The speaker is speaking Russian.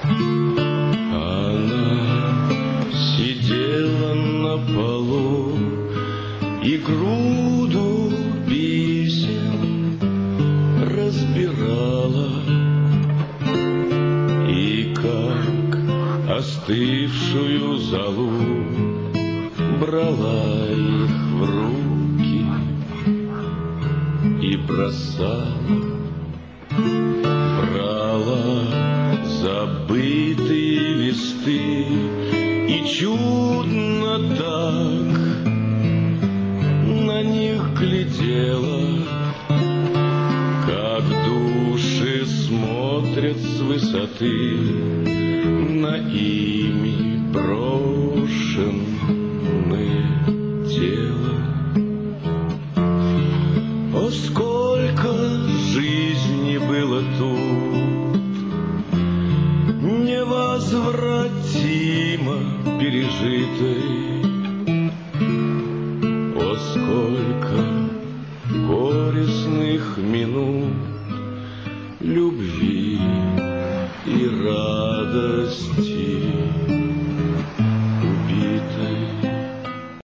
Она сидела на полу и груду писем разбирала, и как остывшую золу брала их в руки и бросала. Брала забытые листы и чудно так на них глядела, как души смотрят с высоты на ими брошенное тело. О, сколько жизни было тут, невозвратимо пережитой. О, сколько горестных минут любви и радости